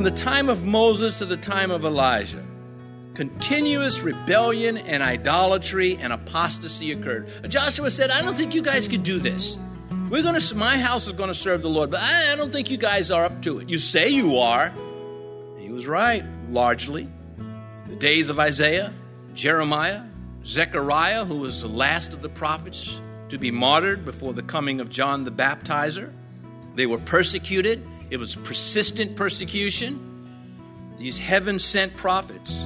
From the time of Moses to the time of Elijah, continuous rebellion and idolatry and apostasy occurred. Joshua said, I don't think you guys could do this. My house is going to serve the Lord, but I don't think you guys are up to it. You say you are. He was right, largely. The days of Isaiah, Jeremiah, Zechariah, who was the last of the prophets to be martyred before the coming of John the Baptizer. They were persecuted. It was persistent persecution. These heaven-sent prophets.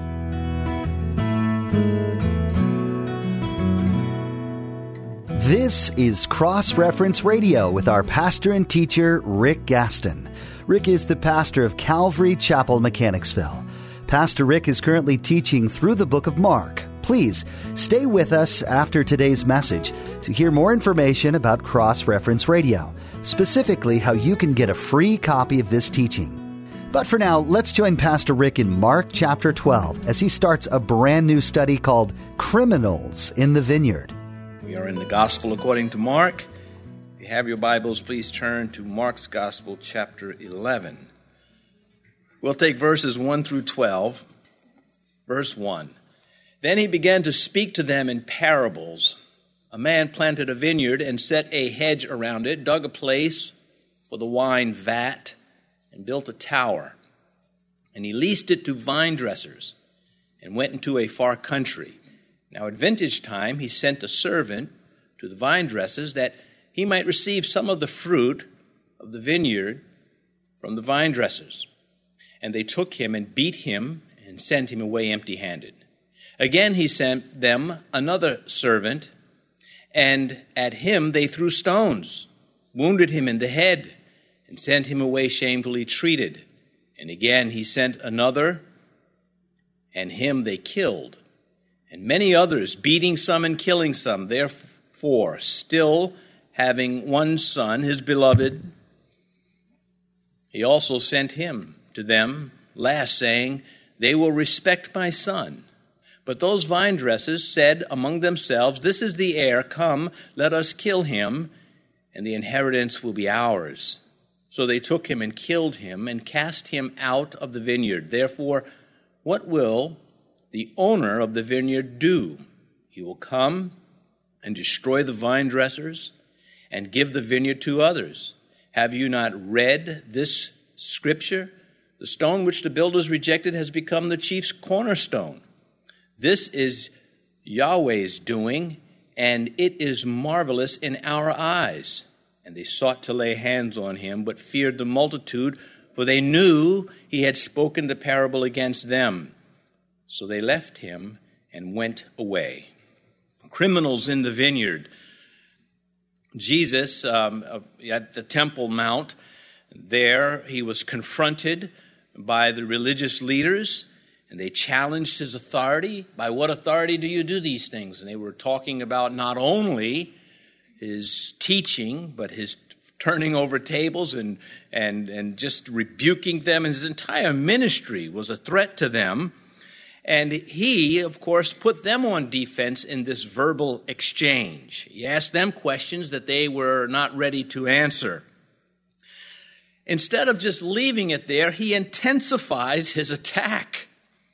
This is Cross Reference Radio with our pastor and teacher, Rick Gaston. Rick is the pastor of Calvary Chapel, Mechanicsville. Pastor Rick is currently teaching through the book of Mark. Please stay with us after today's message to hear more information about Cross Reference Radio, specifically how you can get a free copy of this teaching. But for now, let's join Pastor Rick in Mark chapter 12 as he starts a brand new study called Criminals in the Vineyard. We are in the Gospel according to Mark. If you have your Bibles, please turn to Mark's Gospel, chapter 11. We'll take verses 1 through 12. Verse 1. Then he began to speak to them in parables. A man planted a vineyard and set a hedge around it, dug a place for the wine vat, and built a tower. And he leased it to vine dressers and went into a far country. Now at vintage time he sent a servant to the vine dressers that he might receive some of the fruit of the vineyard from the vine dressers. And they took him and beat him and sent him away empty-handed. Again he sent them another servant, and at him they threw stones, wounded him in the head, and sent him away shamefully treated. And again he sent another, and him they killed. And many others, beating some and killing some. Therefore, still having one son, his beloved, he also sent him to them last, saying, They will respect my son. But those vine dressers said among themselves, This is the heir, come, let us kill him, and the inheritance will be ours. So they took him and killed him and cast him out of the vineyard. Therefore, what will the owner of the vineyard do? He will come and destroy the vine dressers and give the vineyard to others. Have you not read this scripture? The stone which the builders rejected has become the chief cornerstone. This is Yahweh's doing, and it is marvelous in our eyes. And they sought to lay hands on him, but feared the multitude, for they knew he had spoken the parable against them. So they left him and went away. Criminals in the vineyard. Jesus, at the Temple Mount, there he was confronted by the religious leaders, and they challenged his authority. By what authority do you do these things? And they were talking about not only his teaching, but his turning over tables and just rebuking them. And his entire ministry was a threat to them. And he, of course, put them on defense in this verbal exchange. He asked them questions that they were not ready to answer. Instead of just leaving it there, he intensifies his attack.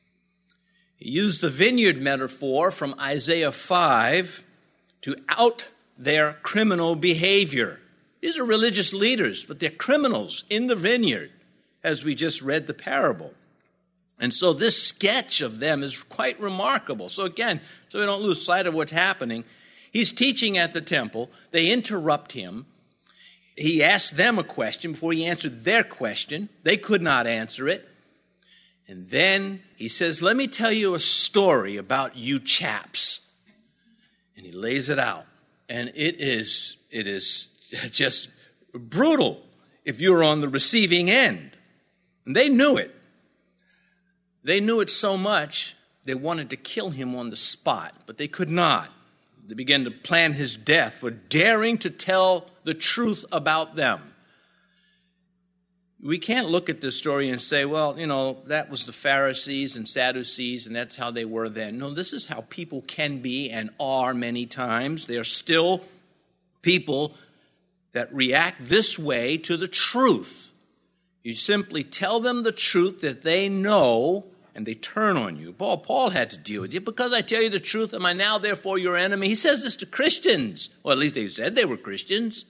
He used the vineyard metaphor from Isaiah 5 to out their criminal behavior. These are religious leaders, but they're criminals in the vineyard, as we just read the parable. And so this sketch of them is quite remarkable. So again, so we don't lose sight of what's happening, he's teaching at the temple. They interrupt him. He asked them a question before he answered their question. They could not answer it. And then he says, let me tell you a story about you chaps. And he lays it out. And it is just brutal if you're on the receiving end. And they knew it. They knew it so much, they wanted to kill him on the spot, but they could not. They began to plan his death for daring to tell the truth about them. We can't look at this story and say, well, that was the Pharisees and Sadducees, and that's how they were then. No, this is how people can be and are many times. They are still people that react this way to the truth. You simply tell them the truth that they know, and they turn on you. Paul had to deal with you. Because I tell you the truth, am I now therefore your enemy? He says this to Christians. Well, at least they said they were Christians.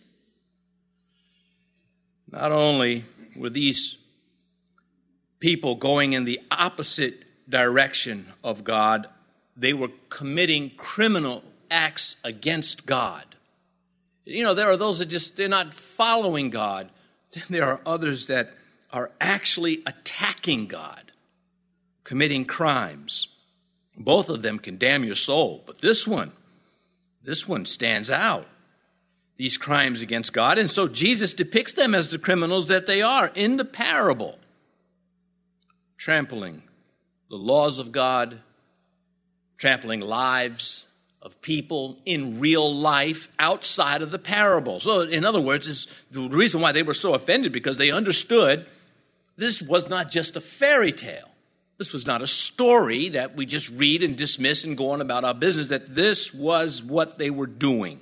Not only were these people going in the opposite direction of God, they were committing criminal acts against God. You know, there are those that they're not following God. Then there are others that are actually attacking God, committing crimes. Both of them can damn your soul, but this one stands out. These crimes against God, and so Jesus depicts them as the criminals that they are in the parable, trampling the laws of God, trampling lives of people in real life outside of the parable. So, in other words, the reason why they were so offended, because they understood this was not just a fairy tale. This was not a story that we just read and dismiss and go on about our business, that this was what they were doing.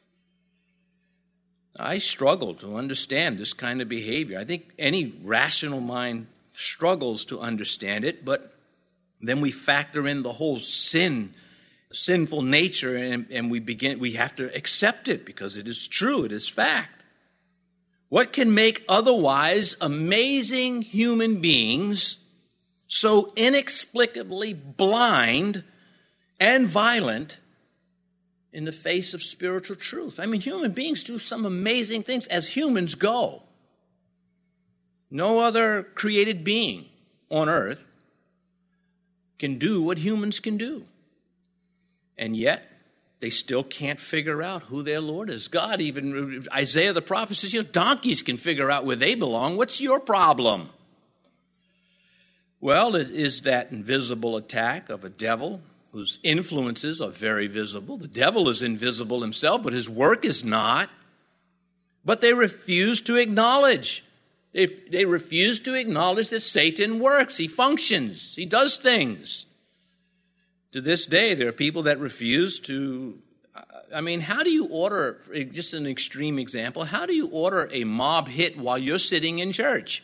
I struggle to understand this kind of behavior. I think any rational mind struggles to understand it, but then we factor in the whole sinful nature, and we have to accept it because it is true, it is fact. What can make otherwise amazing human beings so inexplicably blind and violent in the face of spiritual truth? I mean, human beings do some amazing things as humans go. No other created being on earth can do what humans can do. And yet, they still can't figure out who their Lord is. God, even Isaiah the prophet says, donkeys can figure out where they belong. What's your problem? Well, it is that invisible attack of a devil whose influences are very visible. The devil is invisible himself, but his work is not. But they refuse to acknowledge. They refuse to acknowledge that Satan works. He functions. He does things. To this day, there are people that refuse to. I mean, how do you order, just an extreme example, how do you order a mob hit while you're sitting in church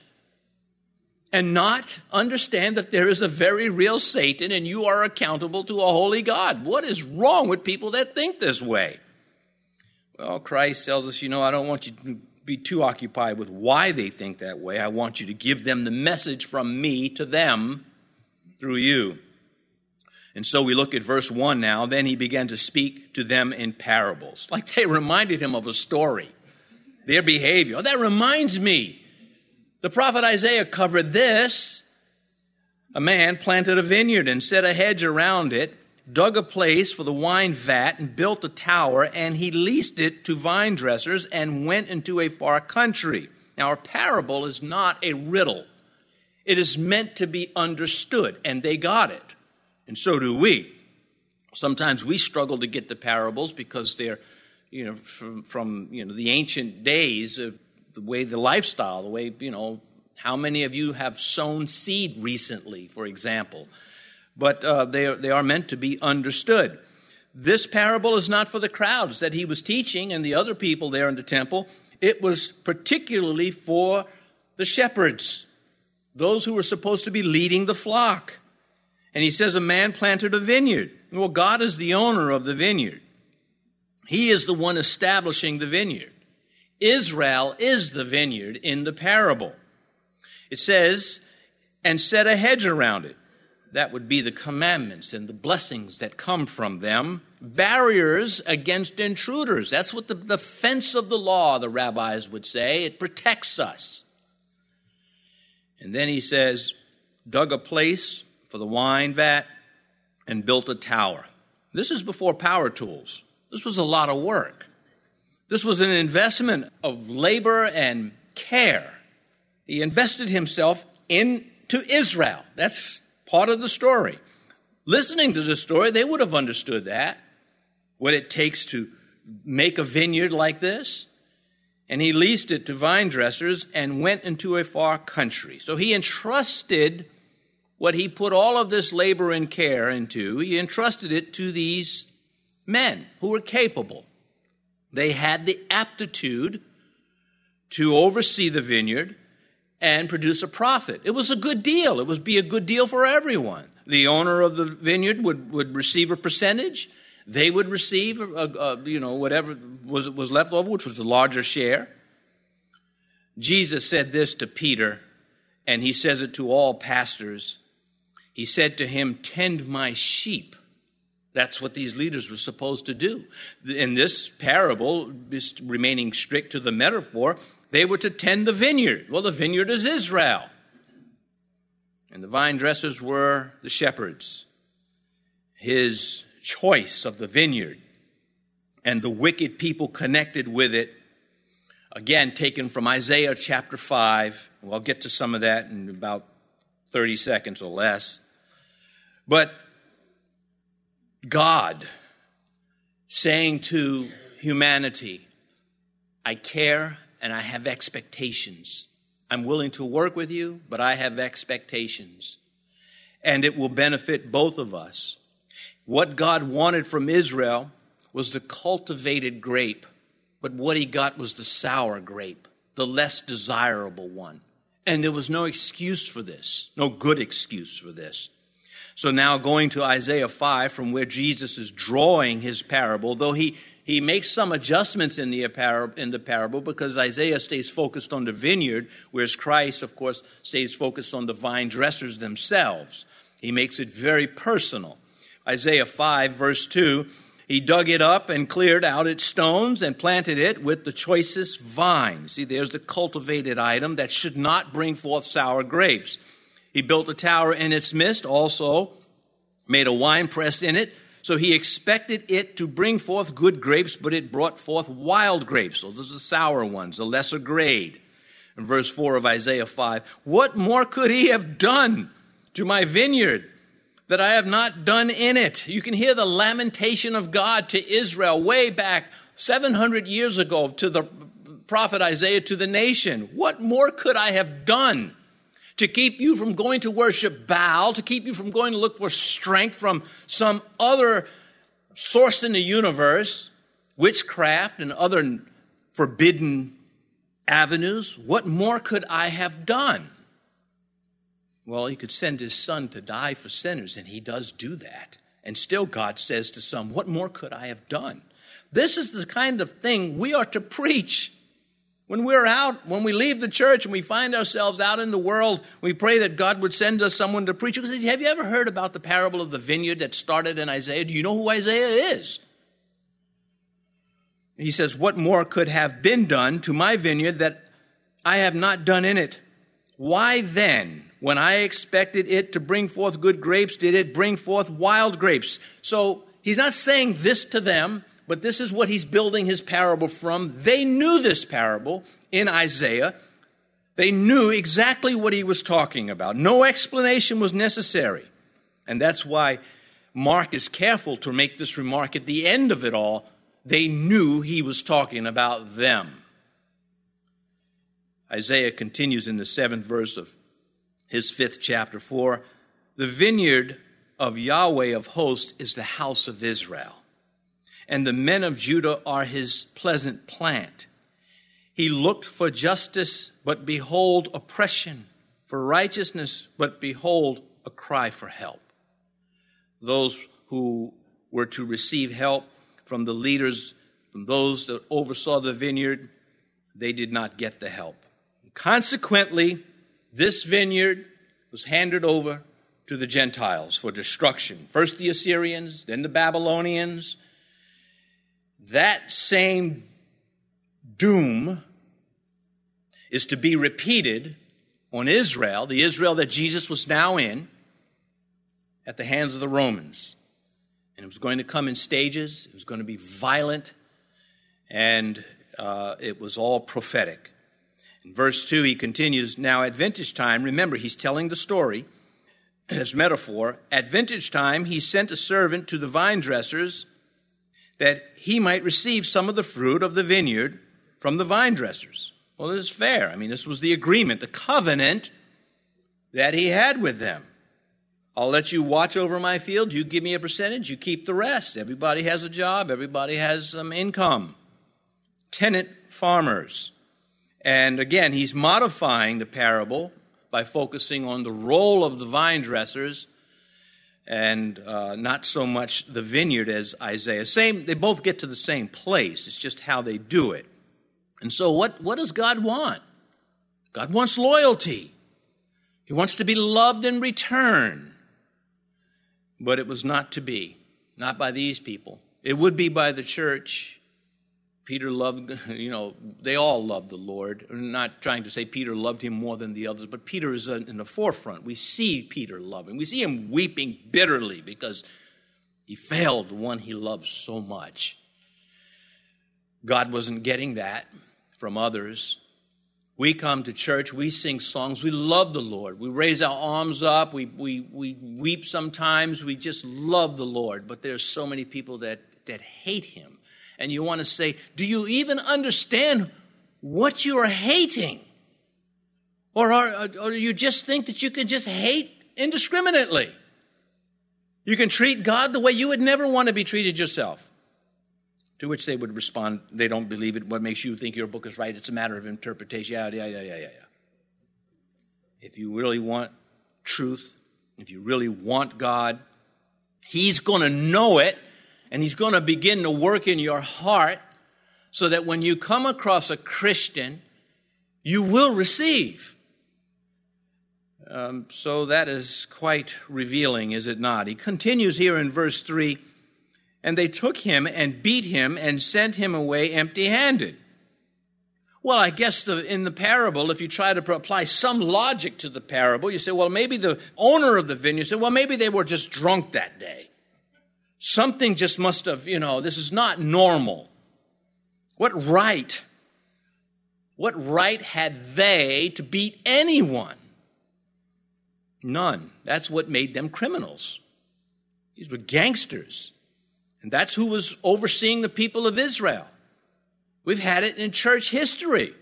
and not understand that there is a very real Satan and you are accountable to a holy God? What is wrong with people that think this way? Well, Christ tells us, I don't want you to be too occupied with why they think that way. I want you to give them the message from me to them through you. And so we look at verse 1 now. Then he began to speak to them in parables. Like they reminded him of a story. Their behavior. Oh, that reminds me. The prophet Isaiah covered this. A man planted a vineyard and set a hedge around it, dug a place for the wine vat and built a tower, and he leased it to vine dressers and went into a far country. Now, a parable is not a riddle. It is meant to be understood, and they got it. And so do we. Sometimes we struggle to get the parables because they're, from the ancient days, the way the lifestyle, the way, how many of you have sown seed recently, for example. But they are meant to be understood. This parable is not for the crowds that he was teaching and the other people there in the temple. It was particularly for the shepherds, those who were supposed to be leading the flock. And he says a man planted a vineyard. Well, God is the owner of the vineyard. He is the one establishing the vineyard. Israel is the vineyard in the parable. It says, and set a hedge around it. That would be the commandments and the blessings that come from them. Barriers against intruders. That's what the fence of the law, the rabbis would say. It protects us. And then he says, dug a place for the wine vat and built a tower. This is before power tools. This was a lot of work. This was an investment of labor and care. He invested himself into Israel. That's part of the story. Listening to the story, they would have understood that, what it takes to make a vineyard like this. And he leased it to vine dressers and went into a far country. So he entrusted what he put all of this labor and care into, he entrusted it to these men who were capable. They had the aptitude to oversee the vineyard and produce a profit. It was a good deal. It would be a good deal for everyone. The owner of the vineyard would receive a percentage. They would receive, whatever was left over, which was the larger share. Jesus said this to Peter, and he says it to all pastors. He said to him, "Tend my sheep." That's what these leaders were supposed to do. In this parable, remaining strict to the metaphor, they were to tend the vineyard. Well, the vineyard is Israel. And the vine dressers were the shepherds. His choice of the vineyard and the wicked people connected with it, again, taken from Isaiah chapter 5. Well, I'll get to some of that in about 30 seconds or less. But God saying to humanity, I care and I have expectations. I'm willing to work with you, but I have expectations. And it will benefit both of us. What God wanted from Israel was the cultivated grape, but what he got was the sour grape, the less desirable one. And there was no excuse for this, no good excuse for this. So now going to Isaiah 5, from where Jesus is drawing his parable, though he makes some adjustments in the parable because Isaiah stays focused on the vineyard, whereas Christ, of course, stays focused on the vine dressers themselves. He makes it very personal. Isaiah 5, verse 2, he dug it up and cleared out its stones and planted it with the choicest vine. See, there's the cultivated item that should not bring forth sour grapes. He built a tower in its midst, also made a winepress in it. So he expected it to bring forth good grapes, but it brought forth wild grapes. So those are the sour ones, the lesser grade. In verse 4 of Isaiah 5, what more could he have done to my vineyard that I have not done in it? You can hear the lamentation of God to Israel way back 700 years ago to the prophet Isaiah to the nation. What more could I have done to keep you from going to worship Baal, to keep you from going to look for strength from some other source in the universe, witchcraft and other forbidden avenues? What more could I have done? Well, he could send his son to die for sinners, and he does do that. And still God says to some, what more could I have done? This is the kind of thing we are to preach. When we're out, when we leave the church and we find ourselves out in the world, we pray that God would send us someone to preach. Have you ever heard about the parable of the vineyard that started in Isaiah? Do you know who Isaiah is? He says, what more could have been done to my vineyard that I have not done in it? Why then, when I expected it to bring forth good grapes, did it bring forth wild grapes? So he's not saying this to them, but this is what he's building his parable from. They knew this parable in Isaiah. They knew exactly what he was talking about. No explanation was necessary. And that's why Mark is careful to make this remark at the end of it all. They knew he was talking about them. Isaiah continues in the 7th verse of his 5th chapter, for the vineyard of Yahweh of hosts is the house of Israel, and the men of Judah are his pleasant plant. He looked for justice, but behold, oppression, for righteousness, but behold, a cry for help. Those who were to receive help from the leaders, from those that oversaw the vineyard, they did not get the help. Consequently, this vineyard was handed over to the Gentiles for destruction. First the Assyrians, then the Babylonians. That same doom is to be repeated on Israel, the Israel that Jesus was now in, at the hands of the Romans. And it was going to come in stages. It was going to be violent. And it was all prophetic. In verse 2, he continues, now at vintage time, remember, he's telling the story as metaphor. At vintage time, he sent a servant to the vine dressers that he might receive some of the fruit of the vineyard from the vine dressers. Well, this is fair. I mean, this was the agreement, the covenant that he had with them. I'll let you watch over my field. You give me a percentage. You keep the rest. Everybody has a job. Everybody has some income. Tenant farmers. And again, he's modifying the parable by focusing on the role of the vine dressers and not so much the vineyard as Isaiah. They both get to the same place. It's just how they do it. And so what does God want? God wants loyalty. He wants to be loved in return. But it was not to be, not by these people. It would be by the church. Peter loved, they all loved the Lord. I'm not trying to say Peter loved him more than the others, but Peter is in the forefront. We see Peter love him. We see him weeping bitterly because he failed the one he loved so much. God wasn't getting that from others. We come to church, we sing songs, we love the Lord. We raise our arms up, we weep sometimes, we just love the Lord. But there's so many people that hate him. And you want to say, do you even understand what you are hating? Or do you just think that you can just hate indiscriminately? You can treat God the way you would never want to be treated yourself. To which they would respond, they don't believe it. What makes you think your book is right? It's a matter of interpretation. Yeah. If you really want truth, if you really want God, he's going to know it, and he's going to begin to work in your heart so that when you come across a Christian, you will receive. So that is quite revealing, is it not? He continues here in verse 3, and they took him and beat him and sent him away empty-handed. Well, I guess in the parable, if you try to apply some logic to the parable, you say, well, maybe the owner of the vineyard said, well, maybe they were just drunk that day. Something just must have, this is not normal. What right had they to beat anyone? None. That's what made them criminals. These were gangsters. And that's who was overseeing the people of Israel. We've had it in church history.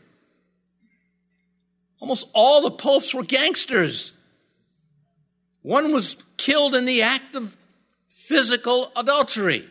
Almost all the popes were gangsters. One was killed in the act of physical adultery.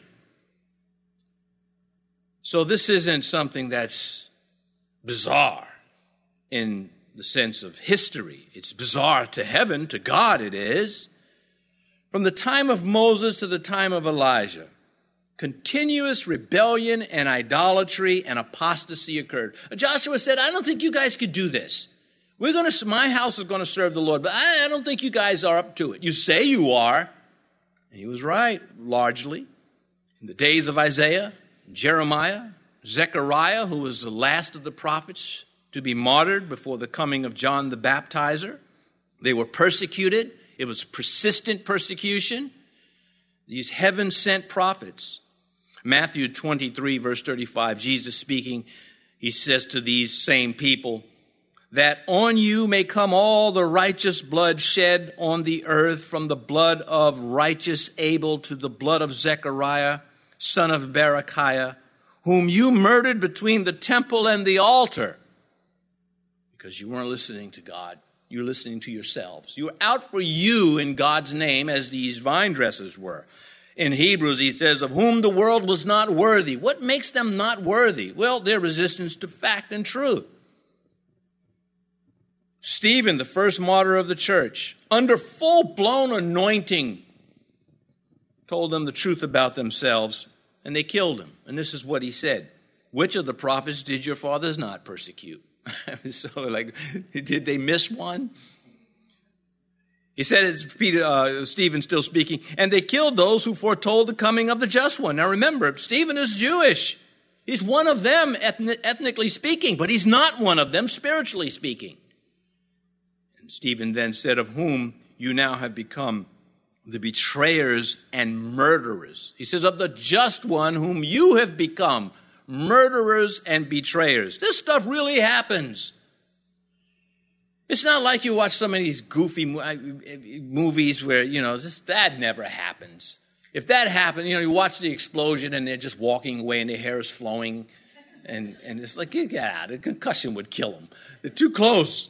So this isn't something that's bizarre in the sense of history. It's bizarre to heaven, to God it is. From the time of Moses to the time of Elijah, continuous rebellion and idolatry and apostasy occurred. Joshua said, I don't think you guys could do this. My house is going to serve the Lord, but I don't think you guys are up to it. You say you are. And he was right, largely. In the days of Isaiah, Jeremiah, Zechariah, who was the last of the prophets to be martyred before the coming of John the Baptizer, they were persecuted. It was persistent persecution. These heaven-sent prophets. Matthew 23, verse 35, Jesus speaking, he says to these same people, that on you may come all the righteous blood shed on the earth, from the blood of righteous Abel to the blood of Zechariah, son of Berechiah, whom you murdered between the temple and the altar. Because you weren't listening to God. You were listening to yourselves. You were out for you in God's name, as these vine dressers were. In Hebrews, he says, of whom the world was not worthy. What makes them not worthy? Well, their resistance to fact and truth. Stephen, the first martyr of the church, under full-blown anointing, told them the truth about themselves, and they killed him. And this is what he said. Which of the prophets did your fathers not persecute? So, did they miss one? He said, it's Stephen still speaking, and they killed those who foretold the coming of the just one. Now remember, Stephen is Jewish. He's one of them ethnically speaking, but he's not one of them spiritually speaking. And Stephen then said, of whom you now have become the betrayers and murderers. He says, of the just one whom you have become murderers and betrayers. This stuff really happens. It's not like you watch some of these goofy movies where, that never happens. If that happened, you watch the explosion and they're just walking away and their hair is flowing. And it's like, yeah, the concussion would kill them. They're too close.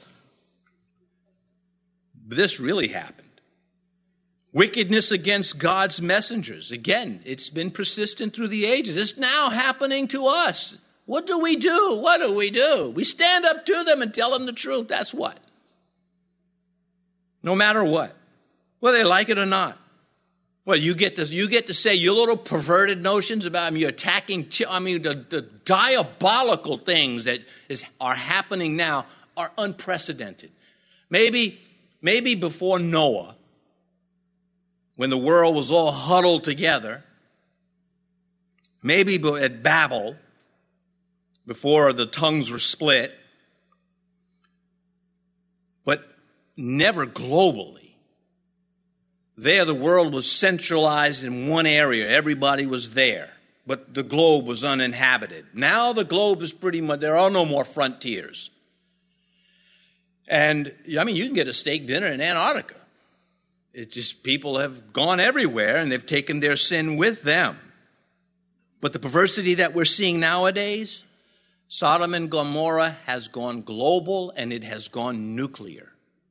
But this really happened. Wickedness against God's messengers. Again, it's been persistent through the ages. It's now happening to us. What do we do? What do we do? We stand up to them and tell them the truth. That's what. No matter what. Whether they like it or not. Well, you get to say your little perverted notions about you're attacking. The diabolical things that are happening now are unprecedented. Maybe before Noah, when the world was all huddled together, maybe at Babel, before the tongues were split, but never globally. There, the world was centralized in one area. Everybody was there, but the globe was uninhabited. Now the globe is pretty much, there are no more frontiers. And, you can get a steak dinner in Antarctica. It's just people have gone everywhere, and they've taken their sin with them. But the perversity that we're seeing nowadays, Sodom and Gomorrah has gone global, and it has gone nuclear.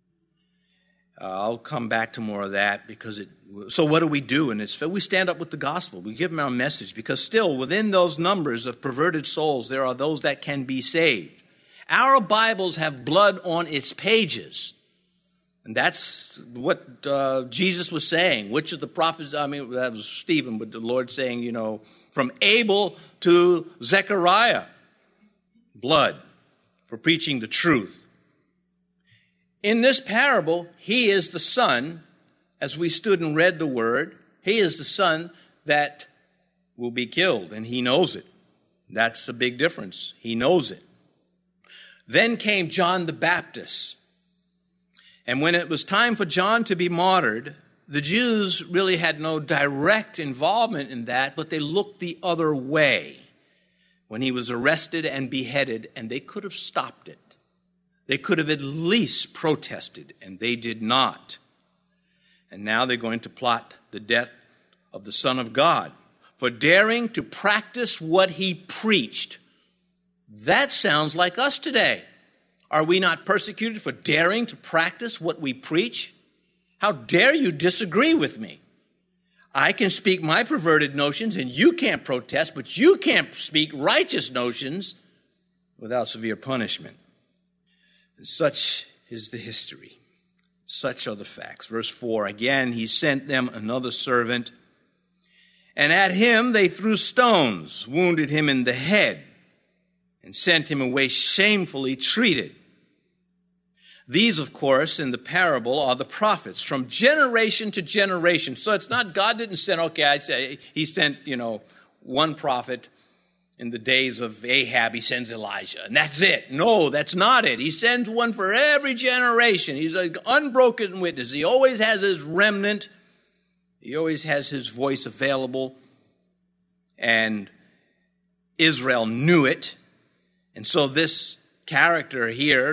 I'll come back to more of that so what do we do? And we stand up with the gospel. We give them our message because still within those numbers of perverted souls, there are those that can be saved. Our Bibles have blood on its pages. And that's what Jesus was saying. Which of the prophets, that was Stephen, but the Lord saying, from Abel to Zechariah, blood for preaching the truth. In this parable, he is the son, as we stood and read the word, he is the son that will be killed, and he knows it. That's a big difference. He knows it. Then came John the Baptist. And when it was time for John to be martyred, the Jews really had no direct involvement in that, but they looked the other way when he was arrested and beheaded, and they could have stopped it. They could have at least protested, and they did not. And now they're going to plot the death of the Son of God for daring to practice what he preached. That sounds like us today. Are we not persecuted for daring to practice what we preach? How dare you disagree with me? I can speak my perverted notions, and you can't protest, but you can't speak righteous notions without severe punishment. And such is the history. Such are the facts. Verse 4, again, he sent them another servant, and at him they threw stones, wounded him in the head, and sent him away shamefully treated. These, of course, in the parable are the prophets from generation to generation. So it's not, God didn't send, he sent, one prophet. In the days of Ahab, he sends Elijah, and that's it. No, that's not it. He sends one for every generation. He's an unbroken witness. He always has his remnant. He always has his voice available. And Israel knew it. And so these characters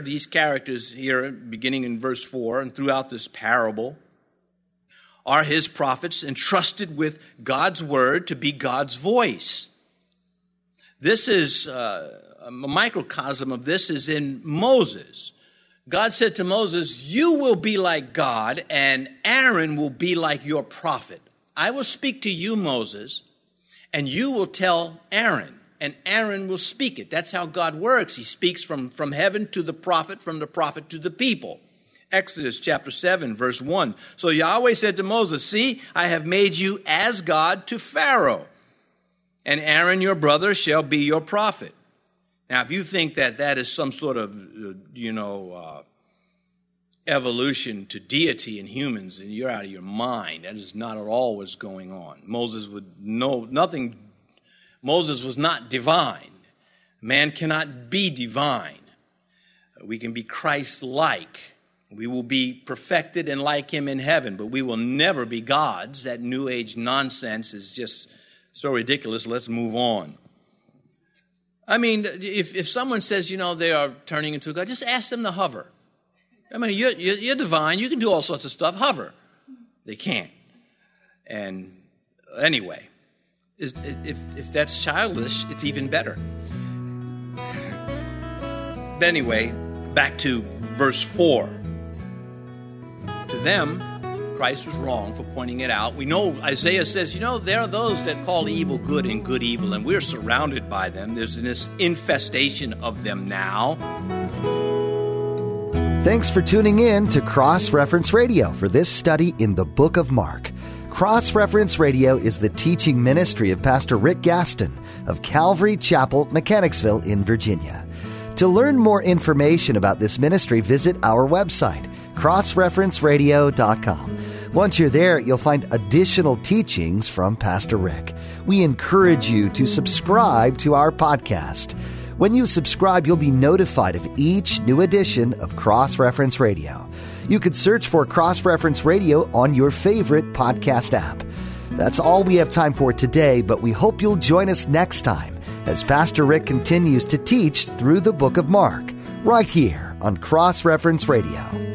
here, beginning in verse 4 and throughout this parable, are his prophets entrusted with God's word to be God's voice. This is a microcosm of this is in Moses. God said to Moses, you will be like God, and Aaron will be like your prophet. I will speak to you, Moses, and you will tell Aaron, and Aaron will speak it. That's how God works. He speaks from heaven to the prophet, from the prophet to the people. Exodus chapter 7, verse 1. So Yahweh said to Moses, see, I have made you as God to Pharaoh, and Aaron, your brother, shall be your prophet. Now, if you think that is some sort of, evolution to deity in humans, then you're out of your mind. That is not at all what's going on. Moses would know nothing. Moses was not divine. Man cannot be divine. We can be Christ-like. We will be perfected and like him in heaven, but we will never be gods. That New Age nonsense is just so ridiculous. Let's move on. If someone says, they are turning into a God, just ask them to hover. You're divine. You can do all sorts of stuff. Hover. They can't. And anyway, if that's childish, it's even better. But anyway, back to verse 4. To them, Christ was wrong for pointing it out. We know Isaiah says, there are those that call evil good and good evil, and we're surrounded by them. There's this infestation of them now. Thanks for tuning in to Cross Reference Radio for this study in the book of Mark. Cross Reference Radio is the teaching ministry of Pastor Rick Gaston of Calvary Chapel, Mechanicsville in Virginia. To learn more information about this ministry, visit our website, crossreferenceradio.com. Once you're there, you'll find additional teachings from Pastor Rick. We encourage you to subscribe to our podcast. When you subscribe, you'll be notified of each new edition of Cross Reference Radio. You could search for Cross Reference Radio on your favorite podcast app. That's all we have time for today, but we hope you'll join us next time as Pastor Rick continues to teach through the book of Mark, right here on Cross Reference Radio.